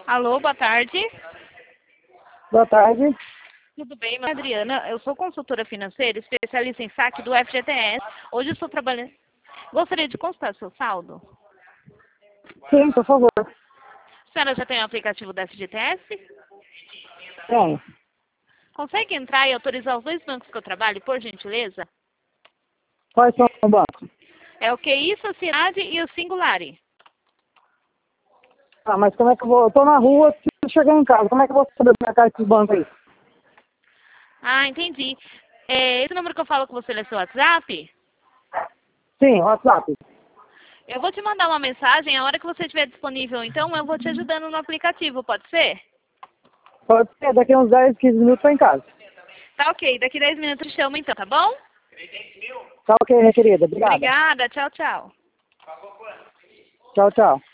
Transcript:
Alô, boa tarde. Boa tarde. Tudo bem, meu nome é Adriana. Eu sou consultora financeira, especialista em saque do FGTS. Hoje eu estou trabalhando. Gostaria de consultar seu saldo. Sim, por favor. A senhora já tem o aplicativo do FGTS? Tenho. Consegue entrar e autorizar os dois bancos que eu trabalho, por gentileza? Quais são o banco? É o QI Sociedade e o Singulari. Ah, mas como é que eu vou? Eu tô na rua, preciso chegar em casa. Como é que eu vou saber marcar esses bancos aí? Ah, entendi. Esse número que eu falo com você é seu WhatsApp? Sim, WhatsApp. Eu vou te mandar uma mensagem a hora que você estiver disponível, então eu vou te ajudando no aplicativo, pode ser? Pode ser, daqui uns 10, 15 minutos tô em casa. Tá ok, daqui 10 minutos eu te chamo então, tá bom? Tá ok, minha querida. Obrigada. Obrigada, tchau, tchau. Tchau, tchau.